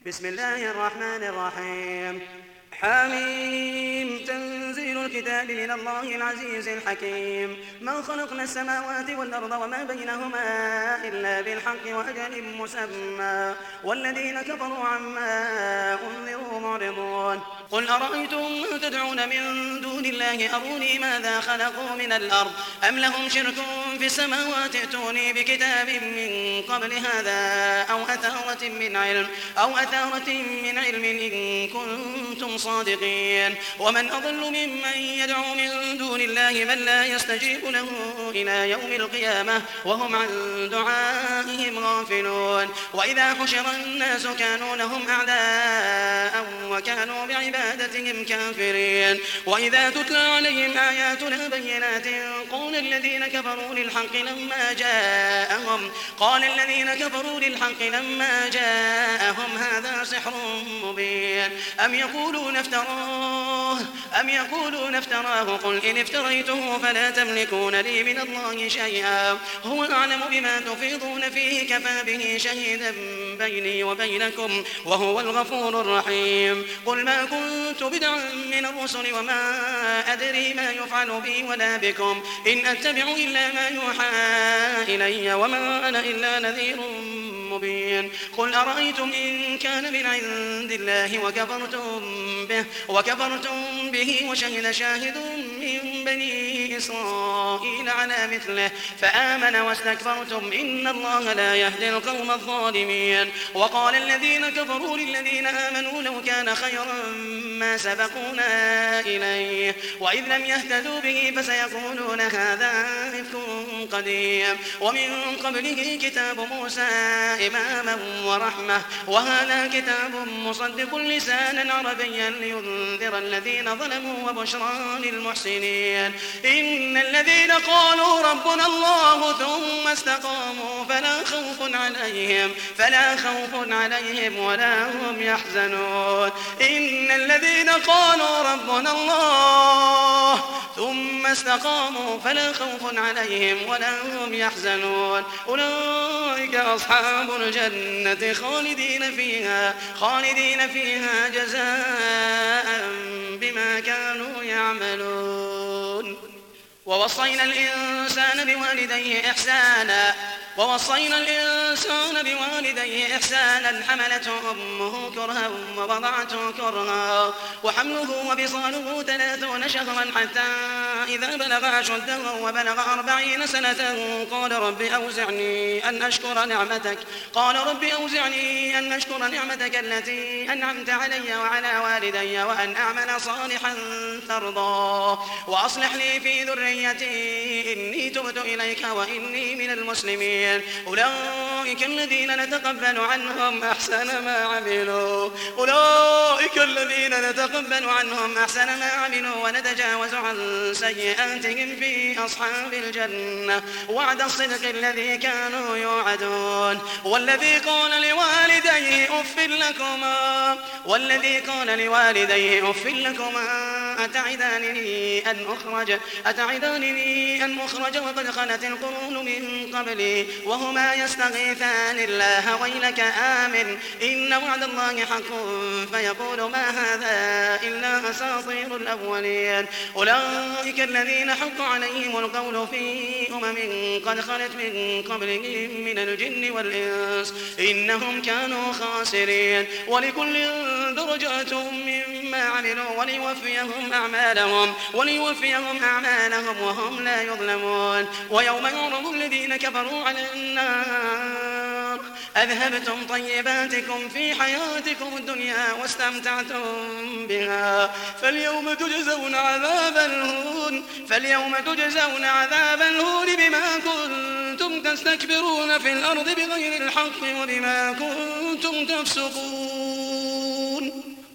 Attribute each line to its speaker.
Speaker 1: بسم الله الرحمن الرحيم. حميم. تنزيل الكتاب من الله العزيز الحكيم. ما خلقنا السماوات والأرض وما بينهما إلا بالحق وأجل مسمى والذين كفروا عما أنذروا معرضون. قل أرأيتم ما تدعون من دون الله أروني ماذا خلقوا من الأرض أم لهم شرك في السماوات ائتوني بكتاب من قبل هذا أو أثارة من علم إن كنتم صادقين. ومن أضل ممن يدعو من دون الله من لا يستجيب له إلى يوم القيامة وهم عن دعائهم غافلون. وإذا حشر الناس كانوا لهم أعداء وكانوا بعبادتهم كافرين. وإذا تتلى عليهم آياتنا بينات قال الذين كفروا للحق لما جاءهم هذا سحر مبين أم يقولون افتراه قل إن افتريته فلا تملكون لي من الله شيئا هو أعلم بما تفيضون فيه كفى به شهيدا بيني وبينكم وهو الغفور الرحيم. قل ما كنت بدعا من الرسل وما أدري ما يفعل بي ولا بكم إن أتبع إلا ما يوحى إلي وما أنا إلا نذير مبين. قل أرأيتم إن كان من عند الله وكفرتم به وشهد شاهد من بني إسرائيل على مثله فآمن واستكبرتم إن الله لا يهدي القوم الظالمين. وقال الذين كفروا للذين آمنوا لو كان خيرا ما سبقونا إليه وإذ لم يهتدوا به فسيقولون هذا إفك قديم ومن قبله كتاب موسى إماما ورحمة وهذا كتاب مصدق لسانا عربيا لينذر الذين ظلموا وبشرى للمحسنين. إن الذين قالوا ربنا الله ثم استقاموا فلا خوف عليهم ولا هم يحزنون. إن الذين قالوا ربنا الله ثم استقاموا فلا خوف عليهم ولا هم يحزنون. أولئك أصحاب الجنة خالدين فيها جزاء بما كانوا يعملون. ووصينا الإنسان بوالديه إحسانا حملته أمه كرها ووضعته كرها وحمله وفصاله 30 شهرا حتى إذا بلغ أشده وبلغ 40 سنة قال رب أوزعني أن أشكر نعمتك التي أنعمت علي وعلى والدي وأن أعمل صالحا ترضاه وأصلح لي في ذريتي إني تبت إليك وإني من المسلمين. أولئك الذين نتقبل عنهم أحسن ما عملوا ونتجاوز عن سيئاتهم في أصحاب الجنة وعد الصدق الذي كانوا يوعدون. والذي قال لوالديه أف لكما أتعدانني أن أخرج وقد خلت القرون من قبلي وهما يستغيثان الله ويلك آمن إن وعد الله حق فيقول ما هذا إلا أساطير الأولين. أولئك الذين حق عليهم القول في قد خلت من قبلهم من الجن والإنس إنهم كانوا خاسرين. ولكل درجات مما عملوا وليوفيهم أعمالهم وهم لا يظلمون. ويوم يعرض الذين كفروا على النار أذهبتم طيباتكم في حياتكم الدنيا واستمتعتم بها فاليوم تجزون عذاب الهون بما كنتم تستكبرون في الأرض بغير الحق وبما كنتم تفسقون.